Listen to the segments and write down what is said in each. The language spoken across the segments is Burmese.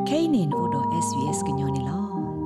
kainin odo SBS gnyone lo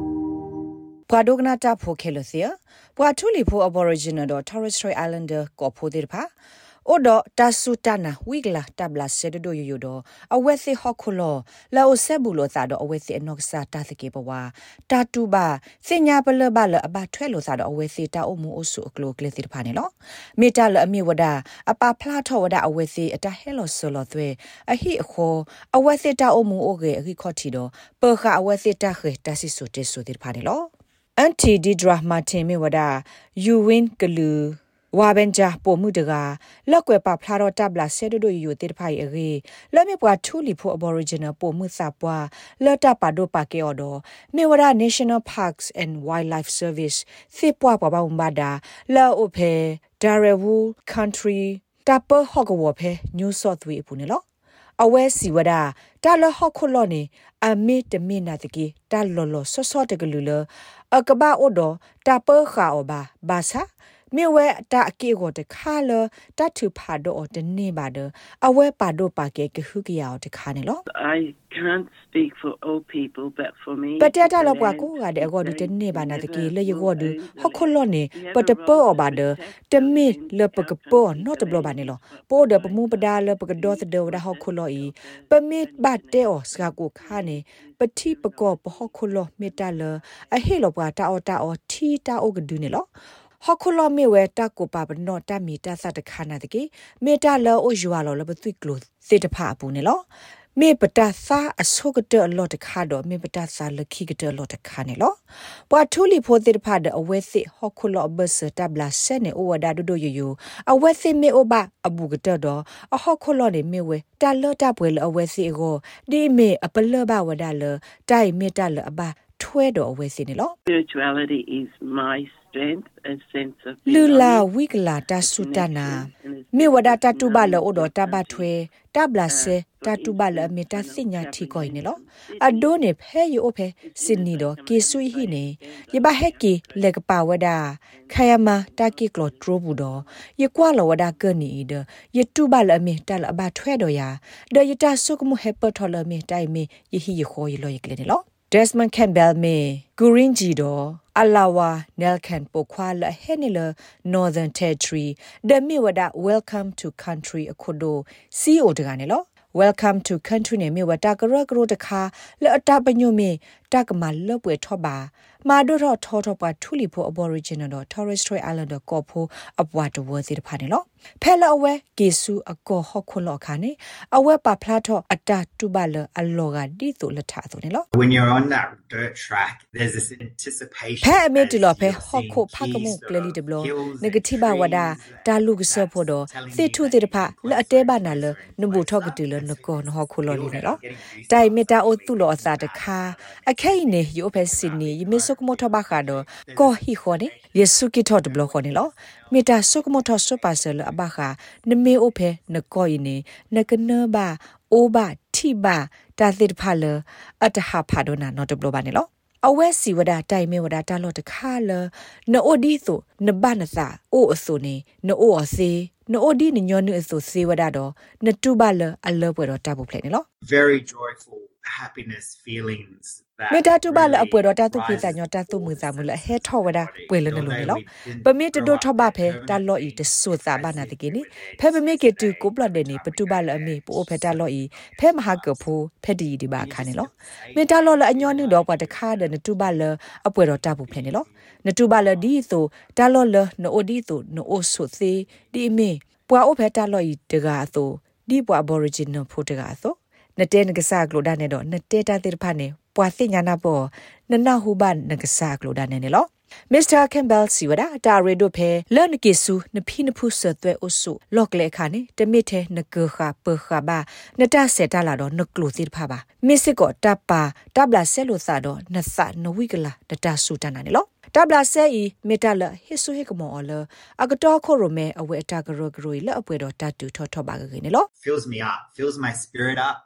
Pwadogna ta pho khelosia pwathuli pho aboriginal do Torres Strait Islander ko pho dir pha odo tasutana wigla tabla sedo yodo awethi hokhulo la osebulo ta do awethi enoksa ta thike bwa tatuba sinya bala bala aba thwelo sa do awethi ta omu osu oklo kletir pha ne lo meta la ami wada apa phla tho wada awethi ata helo solo thwe ahi akho awethi ta omu oge ri khothi do pe kha awethi ta khe ta si so te so dir pha ne lo anti didra martin me wada you win klu Wabenja po mudaga lakwe pa phlaro tabla sedo yu te phai age lame pwa thuli pho aboriginal po musa pwa lata pa do pa ke odo mewara National Parks and Wildlife Service se pwa pa ba umbada la ophe Darewu country tapo hogwo phe New South Wales pu ne lo awe siwada ta lo hokholo ni ame te mina te ki ta lolo so te glulo akaba odo tapo kha oba basa mewe ta akego te khala ta thu phado o te ne ba de awe pado pa ke hu ke ya o te khane lo I can't speak for all people but for me patata lo kwa ko ga de go du te ne ba na te ke le yo du hokholo ne pat po o ba de te me le pa ke po no te blo ba ne lo po de pa mu pa da le pa ke do te do da hokholo i pa me ba te o ska ko khane pati pa ko pa hokholo me ta le a he lo pa ta o thi ta o ga du ne lo Hokolo mewe ta ko pa no ta mi ta sa ta khana de ke me ta lo o ywa lo le btui klo se ta pha pu ne lo me pata sa aso ka de lo ta kha do me pata sa le khi ka de lo ta kha ne lo pwa thuli pho te pha de awe se hokolo bus ta bla se ne o wada do yo awe se me o ba abu ka de do a hokolo ne mewe ta lo ta pwe le awe se go di me apala ba wada le tai me ta le aba thwe do awe se ne lo spirituality is my strength and sense of Lula wigla tasutana me wada tatuba le odo tabathwe tabla se tatuba le meta sinya thi koi ne lo adone phe yo ophe sinni do kesui hi ne ye ba heki le ka pa wada khayama taki klo trobu do ye kwa lo wada ka ni de ye tuba le me ta la ba thwe do ya de ye ta sukmu hepa thola me tai me ye hi ye kho ye lo ye kle ne lo Desmond Campbell me Gurinji do Alawa Nelkan Pokwa la Henila Northern Territory the miwada welcome to country akodo CEO de ganelo Welcome to country ne miwada gro de kha le ata panyo me takma lo pwe thoba ma do ro tho pa thuli pho aboriginal do Torres Strait Islander ko pho apwa to wo si de pha ne lo phela awe kesu akko hokholo khane awe pa phla tho ata tuba le alloga di to la tha to ne lo When you're on that dirt track there's this anticipation phe me ti lo phe hokho phakamu clearly de blo negative wada ta lu gse pho do se thu de pha la ate ba na le nbu tho ka ti le nko no hokholo ni ne lo tai meta o tu lo asa de kha akhai ne yo phe sini yimi sukmo tho ba kha do ko hi kho ne yesu ki tho de blo kho ne lo meta sukmo tho so pa se le aba kha ne me o phe ne ko yi ne ne ka na ba o ba thi ba ta thit pha le at ha pha do na no de blo ba ne lo awe si wada tai me wada ta lo de kha le no odi so ne ba na sa o aso ne no o ase no odi ne nyo ne aso se wada do ne tu ba le a lo pwe do ta bu phle ne lo very joyful happiness feelings Meta tu ba la apwe do ta tu phi ta nyo ta tu mu sa mu la he tho wada pwe le ne lo ne lo pa me to do tho ba phe ta lo i te so sa ba na de ke ni phe pa me ke tu ko pla de ni pa tu ba la me po phe ta lo i phe ma ha ke pho phe di di ba kha ne lo meta lo la anyo ni do pa ta kha de ne tu ba la apwe do ta bu phe ne lo ne tu ba la di so ta lo le no o di so no o so se di me pwa o phe ta lo i de ga so di pwa aboriginal pho de ga so ne te ne ka sa klo da ne do ne te ta te pha neปวาสิญาณบ่นนะฮูบันนกษากโลดาเนเนลอMr. Campbell siwada ta redo phe le ne kesu ne phi ne phu se twe osu lok le kha ne te mit the ne ke kha pe kha ba ne ta se ta la do ne klo si pha ba misit ko ta pa ta bla se lo sa do na sa no wi kala ta ta su ta na ne lo ta bla se I metala hisu hikmo ole agato kho ro me awe ta gro le apwe do ta tu tho ba ge ne lo fills me up fills my spirit up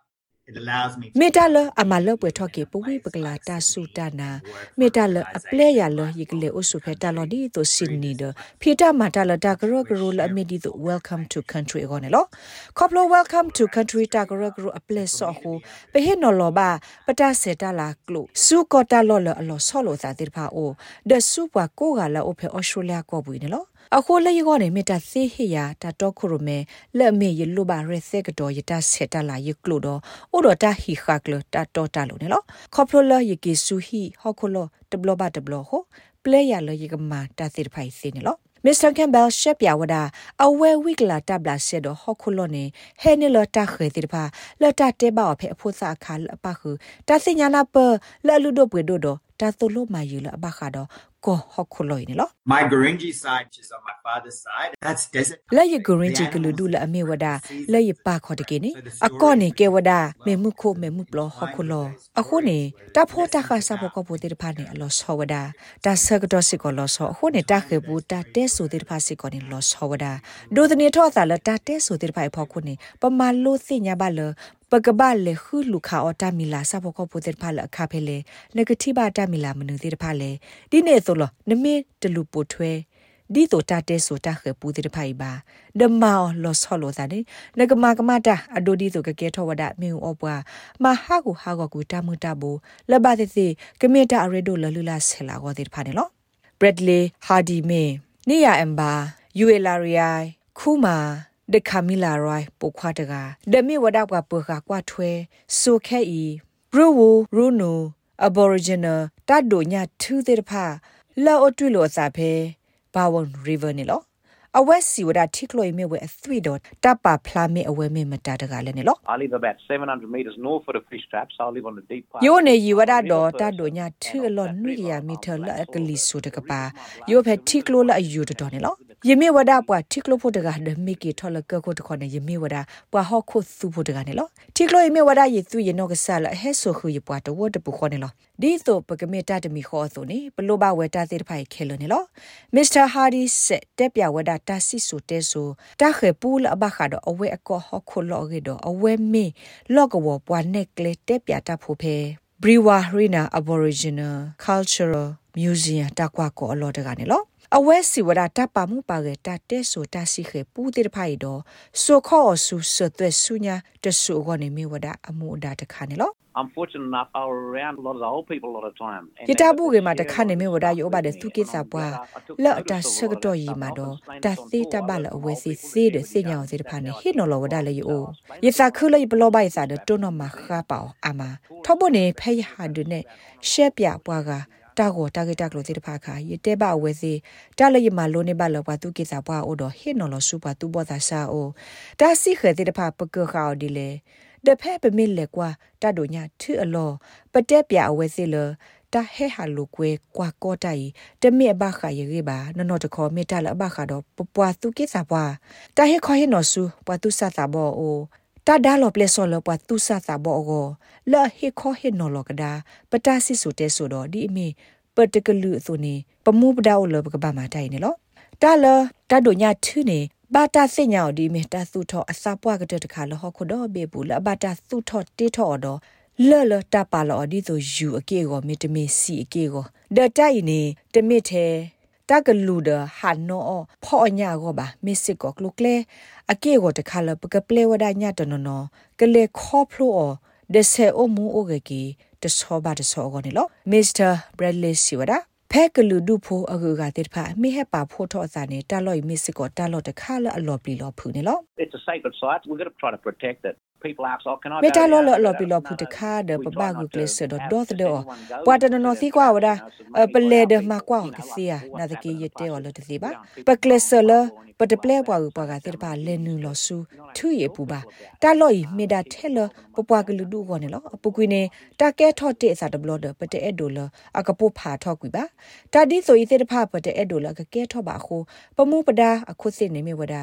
It allows me to Metala amalo pwetoke puwi pagla ta sutana metala apleya lo yikle usupeta lodi to Sydney de Peter matala ta gro la medi to welcome to country gonelo koplo welcome to country ta gro a place so ho behino lo ba pata seta la klo su kota lo lo solo sa dirpa o de su kwa ko ga la o phe Australia ko bui ne lo အခုလေယောနေမတာသေးဟရတာတော့ခုရမဲလက်မေရလူပါရက်ဆက်ကတော့ယတာဆက်တလာယကလို့တော့ဥဒတာဟီခါကလတာတော့တာလို့နော်ခေါပလိုလယကေဆူဟီဟောခုလတဘလဘတဘလဟိုပလေယာလယကမာတာသစ်ဖိုင်စင်းနော်Mr. Campbell ရှက်ပြဝဒအဝဲဝိကလာတဘလာဆက်တော့ဟောခုလနေဟဲနေလတာခဲတိဖာလတာတဲဘောဖဲအဖို့စာခါလပခုတာစညာနာပလလူဒိုပွေဒိုတော့တာသလိုမာယူလအဘခါတော့ကိုဟောခုလို့နေလို့ My Gurindji side, which is on my father's side, that's desert. လဲယဂရင်းဂျီကလူဒူလအမေဝဒလဲယပါခေါ်တကေနေအကောနေကေဝဒမေမှုခိုမေမှုပလဟခုလောအခုနေတာဖိုးတခါစဘောကပိုတေဖာနေအလောဆောဝဒတာဆကတော့စစ်ကောလောဆောအခုနေတာခေဘူးတာတဲဆိုတေဖာစစ်ကောနေလောဆောဝဒဒိုဒနေထောသာလတာတဲဆိုတေဖာဖောက်ခုနေပမာလို့စညာပါလပကဘာလေခူလူခါအတာမီလာစဘောကပိုတေဖာလအခါဖဲလေနဂတိဘာတာမီလာမနုတေဖာလေဒီနေဆိုလောနမေတလူပိုထွဲဒီတိုတာတဲဆိုတာခေပူတိဖိုင်ဘာဒမောလောဆောလောတာနေနဂမကမတာအဒိုဒီဆိုကကဲထောဝဒမေဩပွားမဟာကူဟာကူတာမူတာဘူလဘတိတိကမေတာအရေဒိုလလူလာဆလာကိုတိဖာနေလော Bradley Hardy me Nia Emba Uelaria Kuma de Camilla Roy ပုခွားတကဒမေဝဒပွားပခကွာထွဲဆိုခဲဤ Bruwo Runo Aboriginal တတ်ဒိုညာထူးတဲ့ဖာလာအတူလောစာဖဲBawon River နေလောအဝက်စီဝဒထိကလို့မြေဝဲအ3ဒတ်တပ်ပါဖလာမေအဝဲမေမတာတကလည်းနေလော I live about 700 meters north of the fish traps. I live on the deep part. ယိုနေယဝဒတော့တတ်ဒိုညာထူလောနွိရမီထလအကလီဆိုတကပါယိုဖဲထိကလို့လအယူတော်နေလောယမေဝဒပွားထိကလို့ဖို့တကဒမေကီထလကကိုတခေါ်နေယမေဝဒပွားဟောခုစုဖို့တကနေလောထိကလို့ယမေဝဒယေသူယနောကဆာလဟဲဆိုခူယပွားတဝတ်တပူခေါ်နေလောဒီဆိုပကမေတာတမီခေါ်ဆိုနေဘလိုဘဝဲတာသေးတဖိုင်ခဲလို့နေလော Mr. Hardy ဆက်တက်ပြဝဒတာစီဆိုတဲဆိုတာခေပူလအဘခါတော့အဝဲအကောဟောခုလောကေတော့အဝဲမေလော့ကဝပွားနက်ကလေတက်ပြတာဖို့ဖဲ Briwa Rina Aboriginal Cultural Museum တကွာကိုအလောတကနေလောအဝဲစီဝဒတာပါမှုပါကတာတဲဆိုတာစီခေပူတေတဖိုင်တော့ဆိုခေါ်ဆူဆွတ်သွဲဆုညာတဆူကနေမိဝဒအမှုအတာတခါနေလော I'm fortunate enough I were around a lot of the old people a lot of time. ယတာဘူးကေမှာတခါနေမေဝဒယောပါတဲ့သူကိစ္စပွားလော့တာဆကတော့ရီမှာတော့တာသေးတပါလအဝဲစီစေးတဲ့စညောင်စေတဖာနေဟိနော်လောဝဒလေယောယစာခူလေဘလောဘိုင်စာတဲ့တွန်းတော့မှာခါပေါအမထောက်ဖို့နေဖဲရဟာဒုနဲ့ရှက်ပြပွားကတာကိုတာဂက်တက်လို့စေတဖာခါယတဲပါဝဲစီတာလေယမလုံးနေပါလောပွားသူကိစ္စပွားအိုတော့ဟိနော်လောစုပွားသူဘောသာစာအိုတာစီခဲစေတဖာပကခါဒီလေတဖဲပမစ်လေကွာတတ်တို့ညာထူအလောပတက်ပြအဝဲစီလတဟဲဟာလူကွဲကွာကောတိုင်တမေအဘခါရေပါနော်တခေါ်မေတလအဘခါတော့ပွားသူကိစ္စပွားတဟဲခေါ်ဟနော်စုပွားသူစတာဘောအိုတဒါလောပလက်ဆောလပွားသူစတာဘောကိုလာဟဲခေါ်ဟနော်လောကဒါပတာစီဆိုတဲဆိုတော့ဒီအမေပတကလူဆိုနေပမှုပဒါအိုလောပကဘာမတိုင်နေလောတလတတ်တို့ညာထူနေဘာတာစညောဒီမီတာသုထောအစာပွားကတဲ့တခါလဟခုတော့ဘေဘူးလဘာတာသုထောတေထောတော့လဲလတပါလောဒီဆိုယူအကေကိုမီတမီစီအကေကိုဒတိုင်နေတမစ်သေးတကလူဒဟာနောဖောညာကိုပါမစ်စစ်ကိုကလုကလေအကေကိုတခါလပကပလေဝဒညာတနော်ကလေခေါဖလိုဒဆေအမူအိုဂကီတဆောဘာတဆောကိုနေလောမစ္စတာဘရက်လီစီဝဒါဖဲကလူဒုဖိုအကူကတိဖာမိဟက်ပါဖိုထောစာနေတာလော့မစ်စကိုတာလော့တခါလအလော်ပလီလော်ဖူနေလော It's a sacred site. We've got to try to protect it. People ask, "Oh, can I?" မေတာလော်လော်ပလီလော်ဖူတခါဒပပကူကလစ်ဆဒဒေါသဒေါပွာတနနော်စီကွာဝဒါပလေဒမကွာကစီယာနာတကီယတဲော်လော်တစီပါပကလစ်ဆလပတပလေပွာကူပွာကတိပါလဲနူလော်ဆူထူရပူပါတာလော်ဤမေတာထဲလပပွာကလူဒုကောနေလောအပုကွေနေတာကဲထော့တေစာတဘလော်ဒပတဲအဒိုလအကပုဖာထော့ကွေပါတာဒီဆိုဤတေတဖပတဲအဒိုလကကဲထော့ပါခုပမှုပဒါအခုစစ်နေမေဝဒါတ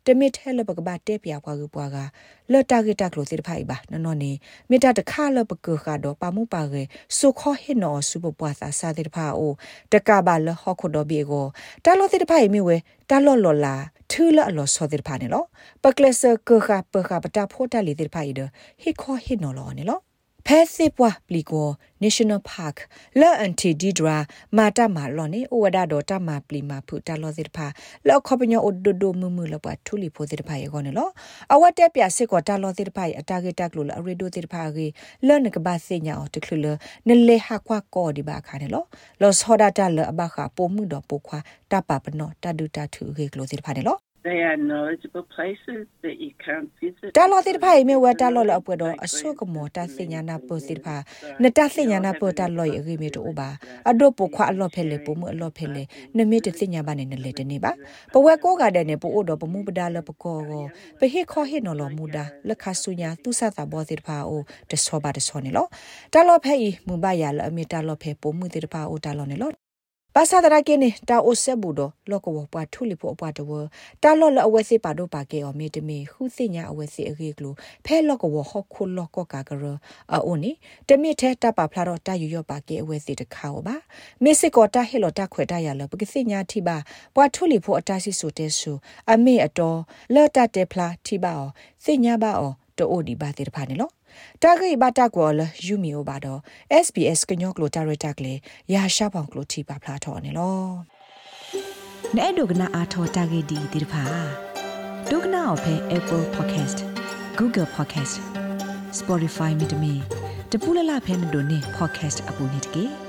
တမစ်ထဲလပကဘာတေပြပွားကပွားကလော်တာဂီတာကလိုတိဖိုင်ဘာနော်နေမေတာတခါလပကကတော့ပါမှုပါကေဆုခေါဟိနော်စုပပွားသာစာတိဖာအိုတကဘာလဟခုဒဘီကိုတာလောတိဖိုင်မြဝဲတာလော်လော်လာထူလအလောစောတိဖာနေလောပကလဆာကခပခပတာဖိုတာလီတိဖိုင်ဒဟိခေါဟိနော်လောနေလောဖဲစစ်ပွားပလီကို National Park လော်အန်တီဒီဒရာမာတာမာလော်နေဩဝဒါဒေါ်တာမာပလီမာဖူတာလောစစ်ဖာလော်ခပညိုအိုဒိုဒိုမူမူလပွားထူလီဖိုစစ်ဖာရေကောနေလောအဝတ်တက်ပြစစ်ကောတာလောစစ်ဖာအတာဂေတက်လိုလအရီဒိုစစ်ဖာကေလော်နကဘာစညာအော်တခလနလေဟာကွာကောဒီဘာခါနေလော်ဆောဒါတာလအဘခာပိုမှုတော့ပိုခွာတပပနောတဒူတာထူကေကလိုစစ်ဖာနေလော They are knowledgeable places that you can't visit. တာလောတိဖိုင်မြေဝတာလောလအပွေတော့အဆုကမောတာစညာနာပိုစစ်ဖာနတာစညာနာပိုတာလောရဂိမီတိုဘာအဒိုပိုခွာအလောဖဲလေပိုမှုအလောဖဲလေနမီတစညာဘာနေနလေတနေပါပဝဲကိုကတဲ့နေပို့တော့ပမှုပဒါလပကောကိုပဟိခောဟိနော်လောမူဒါလက်ခဆုညာသူဆတာဘောစစ်ဖာအိုတဆောပါတဆောနေလောတာလောဖဲဤမူဘာရလအမီတာလောဖဲပိုမှုတိဖာအိုတာလောနေလောပါစာဒရာကင်းနေတာအိုဆက်ဘူးတော့လောကဝပွားထူလီဖို့အပွားတော့တာလောလအဝဲစစ်ပါတော့ပါကေအော်မီတမီခုစညာအဝဲစစ်အခေကလိုဖဲလောကဝဟခုလောကကာကရအိုနီတမီထဲတပါဖလာတော့တာယူရပါကေအဝဲစစ်တခါပါမစ်စစ်ကောတာဟီလောတာခွေတာရလပကစညာတိပါပွားထူလီဖို့အတာစီဆိုတဲ့ဆူအမေအတော်လောတာတေဖလာတိပါအောစညာပါအောတိုဒီဘာတိဖာနေလောတာဂိဘတာကောလယူမီအိုဘာတော့ SBS ကညောကလိုတာရတာကလေရာရှာပေါင်ကလိုတီပါဖလာထော်နေလောနဲ့ဒုကနာအာထောတာဂေဒီတိဖာဒုကနာအဖဲ Apple Podcast Google Podcast Spotify မြေတမီတပူလလဖဲမတို့နေ podcast အပူနေတကေ